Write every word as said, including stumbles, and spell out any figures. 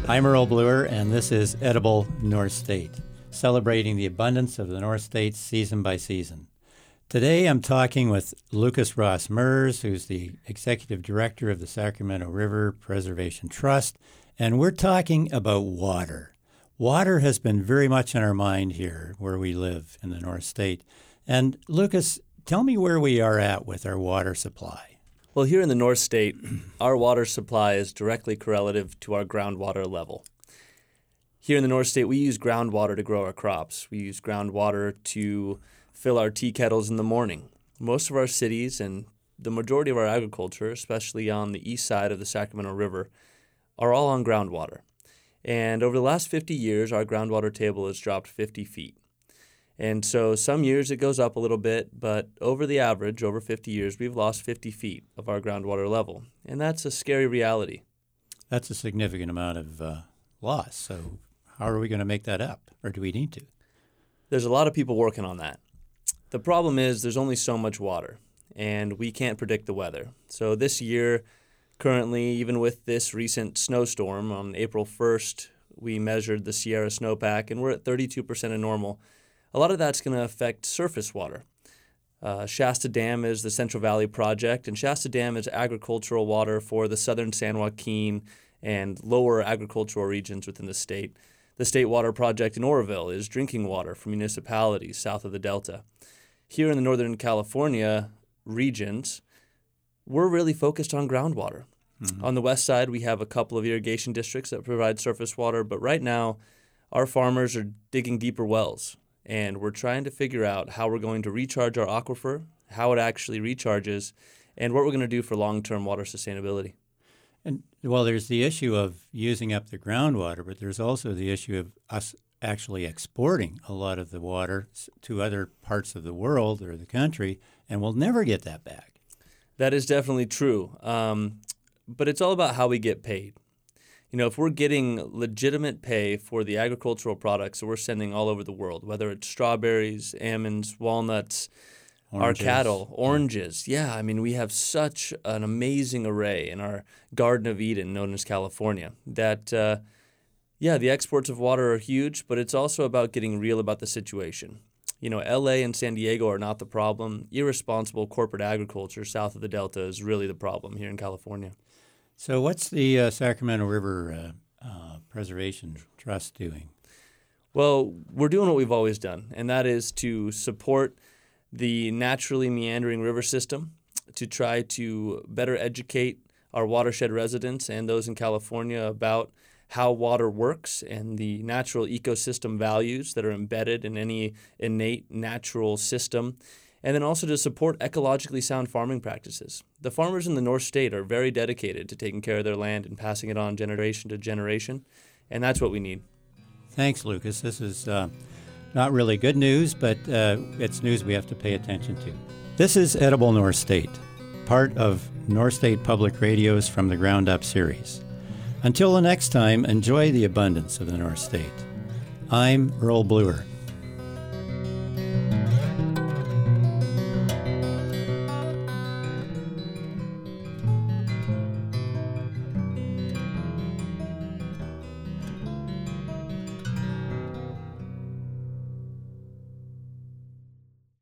I'm Earl Bluer, and this is Edible North State, celebrating the abundance of the North State season by season. Today I'm talking with Lucas Ross Mers, who's the Executive Director of the Sacramento River Preservation Trust, and we're talking about water. Water has been very much in our mind here where we live in the North State. And Lucas, tell me where we are at with our water supply. Well, here in the North State, our water supply is directly correlative to our groundwater level. Here in the North State, we use groundwater to grow our crops. We use groundwater to fill our tea kettles in the morning. Most of our cities and the majority of our agriculture, especially on the east side of the Sacramento River, are all on groundwater. And over the last fifty years, our groundwater table has dropped fifty feet. And so some years it goes up a little bit, but over the average, over fifty years, we've lost fifty feet of our groundwater level. And that's a scary reality. That's a significant amount of uh, loss. So how are we going to make that up, or do we need to? There's a lot of people working on that. The problem is there's only so much water, and we can't predict the weather. So this year, currently, even with this recent snowstorm, on April first, we measured the Sierra snowpack, and we're at thirty-two percent of normal. A lot of that's going to affect surface water. Uh, Shasta Dam is the Central Valley Project, and Shasta Dam is agricultural water for the southern San Joaquin and lower agricultural regions within the state. The State Water Project in Oroville is drinking water for municipalities south of the Delta. Here in the Northern California regions, we're really focused on groundwater. Mm-hmm. On the west side, we have a couple of irrigation districts that provide surface water, but right now, our farmers are digging deeper wells. And we're trying to figure out how we're going to recharge our aquifer, how it actually recharges, and what we're going to do for long-term water sustainability. And well, there's the issue of using up the groundwater, but there's also the issue of us actually exporting a lot of the water to other parts of the world or the country, and we'll never get that back. That is definitely true. Um, but it's all about how we get paid. You know, if we're getting legitimate pay for the agricultural products that we're sending all over the world, whether it's strawberries, almonds, walnuts, Oranges. Our cattle, oranges. Yeah, I mean, we have such an amazing array in our Garden of Eden, known as California, that, uh, yeah, the exports of water are huge, but it's also about getting real about the situation. You know, L A and San Diego are not the problem. Irresponsible corporate agriculture south of the Delta is really the problem here in California. So what's the uh, Sacramento River uh, uh, Preservation Trust doing? Well, we're doing what we've always done, and that is to support the naturally meandering river system, to try to better educate our watershed residents and those in California about how water works and the natural ecosystem values that are embedded in any innate natural system, and then also to support ecologically sound farming practices. The farmers in the North State are very dedicated to taking care of their land and passing it on generation to generation, and that's what we need. Thanks, Lucas. This is uh, not really good news, but uh, it's news we have to pay attention to. This is Edible North State, part of North State Public Radio's From the Ground Up series. Until the next time, enjoy the abundance of the North State. I'm Earl Bluer.